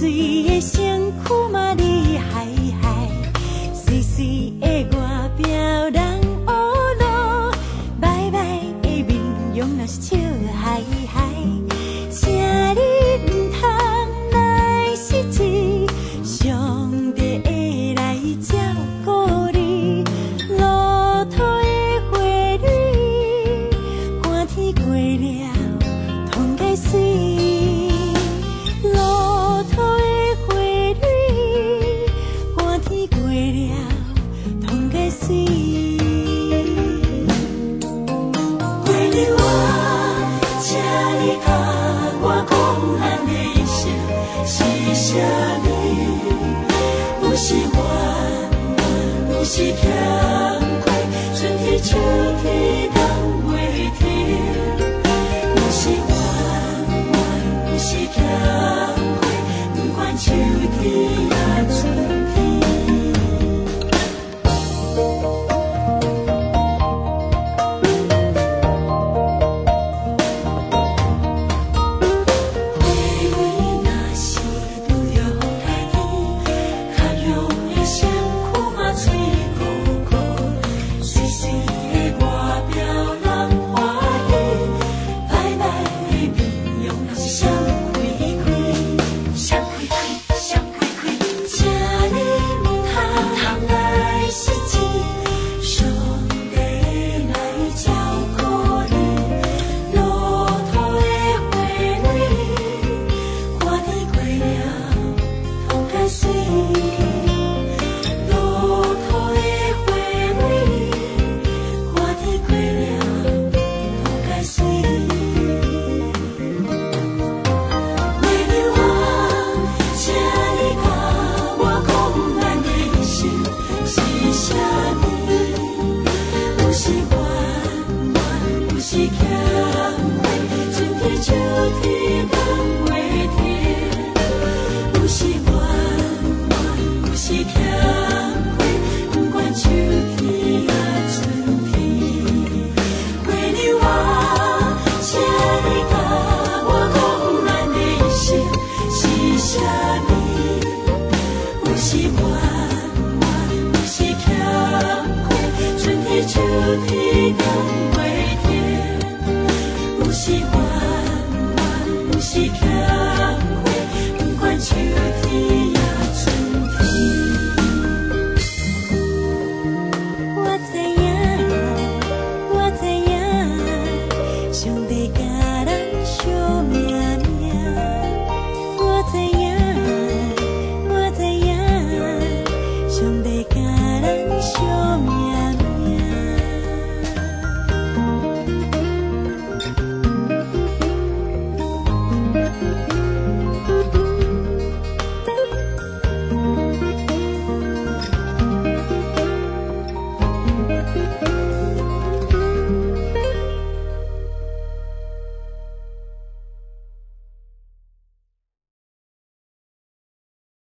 水的身躯嘛厉害害，水水的外表人乌路，歹歹的面容若是笑嗨嗨，请你唔通来失志，上帝会来照顾你。路途的花蕊，寒天过了，通解水。路途的花蕊，寒天过了，通解水。花蕊啊，请你甲我讲咱的一生是啥物？有时圆圆，有时欠亏，春天秋天冬袂停。有时圆圆，有时欠亏，不管秋天啊春天。秋天。